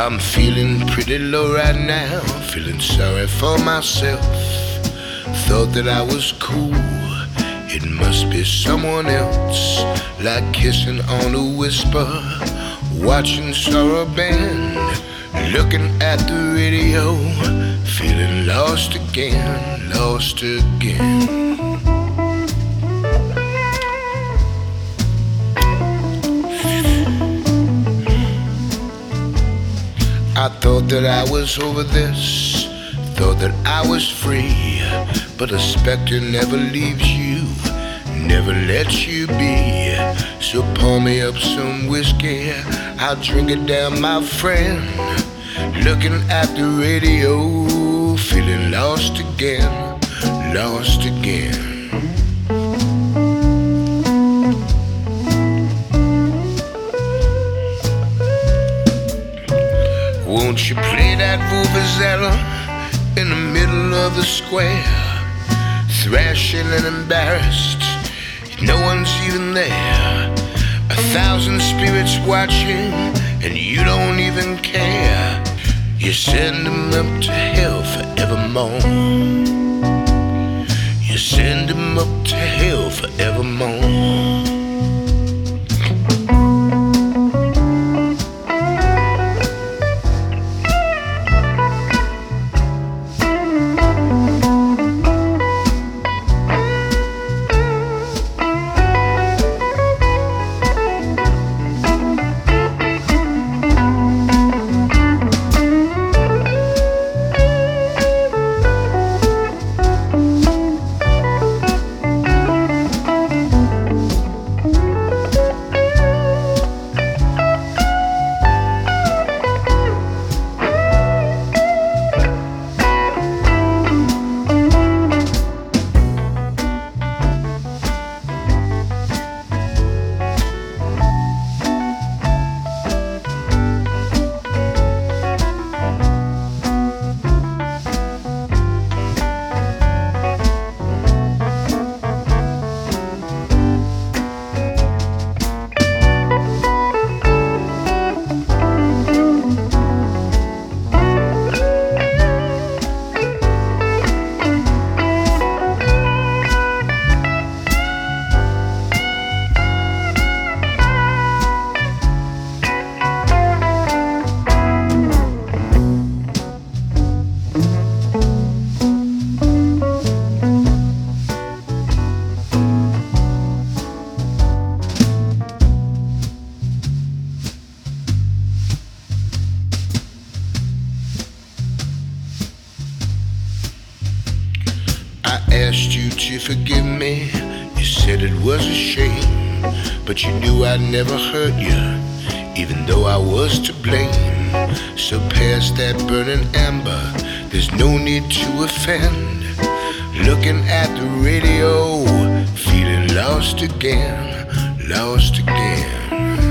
I'm feeling pretty low right now, feeling sorry for myself. Thought that I was cool, it must be someone else. Like kissing on a whisper, watching Sorrow Band, looking at the radio, feeling lost again, lost again. I thought that I was over this, thought that I was free, but a specter never leaves you, never lets you be. So pour me up some whiskey, I'll drink it down, my friend. Looking at the radio, feeling lost again, lost again. Won't you play that vuvuzela in the middle of the square? Thrashing and embarrassed, no one's even there. 1,000 spirits watching, and you don't even care. You send them up to hell forevermore. You send them up to hell forevermore. Asked you to forgive me, you said it was a shame, but you knew I'd never hurt you, even though I was to blame. So past that burning amber, there's no need to offend. Looking at the radio, feeling lost again, lost again.